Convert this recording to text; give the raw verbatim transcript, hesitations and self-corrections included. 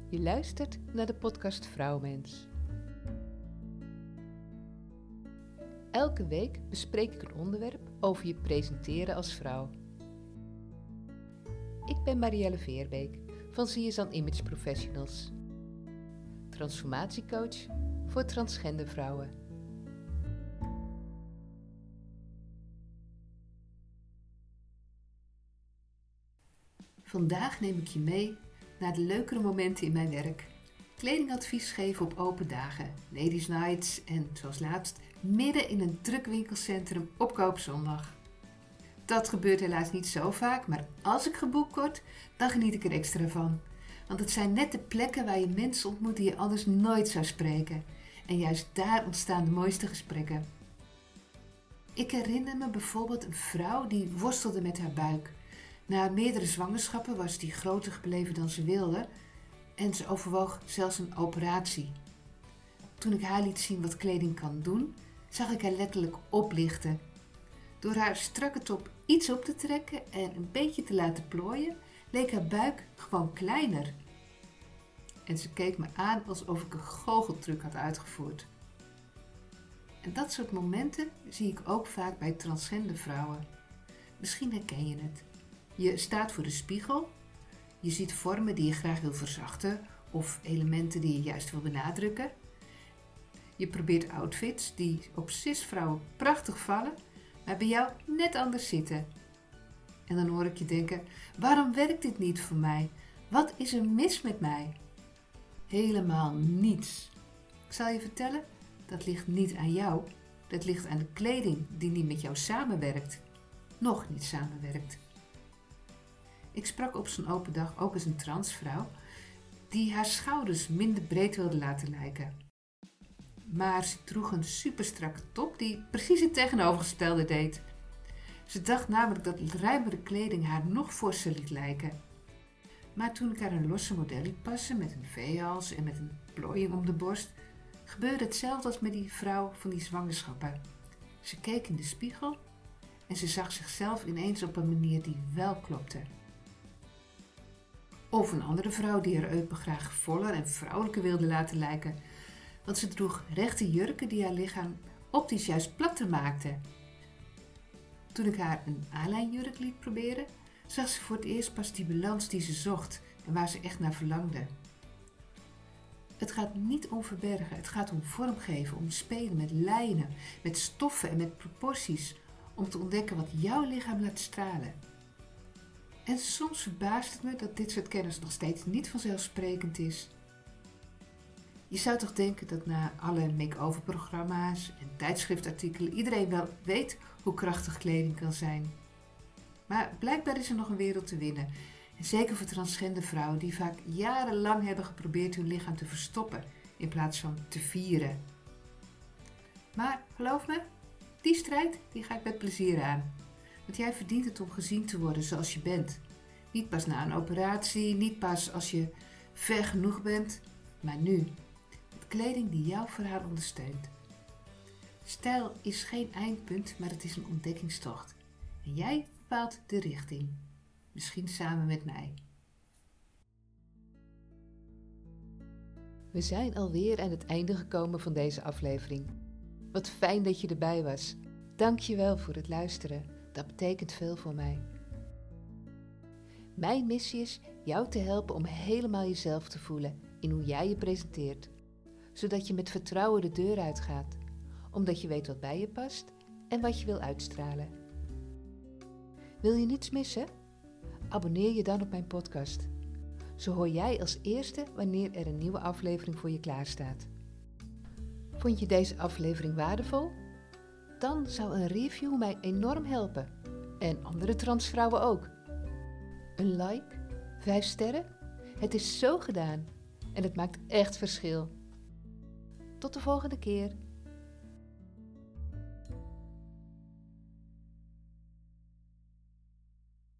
Je luistert naar de podcast Vrouwmens. Elke week bespreek ik een onderwerp over je presenteren als vrouw. Ik ben Marielle Veerbeek van Sierzan Image Professionals. Transformatiecoach voor transgender vrouwen. Vandaag neem ik je mee naar de leukere momenten in mijn werk. Kledingadvies geven op open dagen, ladies nights en, zoals laatst, midden in een druk winkelcentrum op koopzondag. Dat gebeurt helaas niet zo vaak, maar als ik geboekt word, dan geniet ik er extra van. Want het zijn net de plekken waar je mensen ontmoet die je anders nooit zou spreken. En juist daar ontstaan de mooiste gesprekken. Ik herinner me bijvoorbeeld een vrouw die worstelde met haar buik. Na meerdere zwangerschappen was die groter gebleven dan ze wilde en ze overwoog zelfs een operatie. Toen ik haar liet zien wat kleding kan doen, zag ik haar letterlijk oplichten. Door haar strakke top iets op te trekken en een beetje te laten plooien, leek haar buik gewoon kleiner. En ze keek me aan alsof ik een goocheltruc had uitgevoerd. En dat soort momenten zie ik ook vaak bij transgender vrouwen. Misschien herken je het. Je staat voor de spiegel, je ziet vormen die je graag wil verzachten of elementen die je juist wil benadrukken. Je probeert outfits die op cisvrouwen prachtig vallen, maar bij jou net anders zitten. En dan hoor ik je denken, waarom werkt dit niet voor mij? Wat is er mis met mij? Helemaal niets. Ik zal je vertellen, dat ligt niet aan jou. Dat ligt aan de kleding die niet met jou samenwerkt. Nog niet samenwerkt. Ik sprak op zo'n open dag ook eens een transvrouw die haar schouders minder breed wilde laten lijken. Maar ze droeg een superstrakke top die precies het tegenovergestelde deed. Ze dacht namelijk dat ruimere kleding haar nog forser liet lijken. Maar toen ik haar een losse model liet passen met een V-hals en met een plooiing om de borst, gebeurde hetzelfde als met die vrouw van die zwangerschappen. Ze keek in de spiegel en ze zag zichzelf ineens op een manier die wel klopte. Of een andere vrouw die haar eupen graag voller en vrouwelijker wilde laten lijken, want ze droeg rechte jurken die haar lichaam optisch juist platter maakten. Toen ik haar een A-lijnjurk liet proberen, zag ze voor het eerst pas die balans die ze zocht en waar ze echt naar verlangde. Het gaat niet om verbergen, het gaat om vormgeven, om spelen met lijnen, met stoffen en met proporties, om te ontdekken wat jouw lichaam laat stralen. En soms verbaast het me dat dit soort kennis nog steeds niet vanzelfsprekend is. Je zou toch denken dat na alle make-over programma's en tijdschriftartikelen iedereen wel weet hoe krachtig kleding kan zijn. Maar blijkbaar is er nog een wereld te winnen. En zeker voor transgender vrouwen die vaak jarenlang hebben geprobeerd hun lichaam te verstoppen in plaats van te vieren. Maar geloof me, die strijd die ga ik met plezier aan. Want jij verdient het om gezien te worden zoals je bent. Niet pas na een operatie, niet pas als je ver genoeg bent, maar nu. Met kleding die jouw verhaal ondersteunt. Stijl is geen eindpunt, maar het is een ontdekkingstocht. En jij bepaalt de richting. Misschien samen met mij. We zijn alweer aan het einde gekomen van deze aflevering. Wat fijn dat je erbij was. Dank je wel voor het luisteren. Dat betekent veel voor mij. Mijn missie is jou te helpen om helemaal jezelf te voelen in hoe jij je presenteert. Zodat je met vertrouwen de deur uitgaat. Omdat je weet wat bij je past en wat je wil uitstralen. Wil je niets missen? Abonneer je dan op mijn podcast. Zo hoor jij als eerste wanneer er een nieuwe aflevering voor je klaarstaat. Vond je deze aflevering waardevol? Dan zou een review mij enorm helpen. En andere transvrouwen ook. Een like, vijf sterren, het is zo gedaan. En het maakt echt verschil. Tot de volgende keer.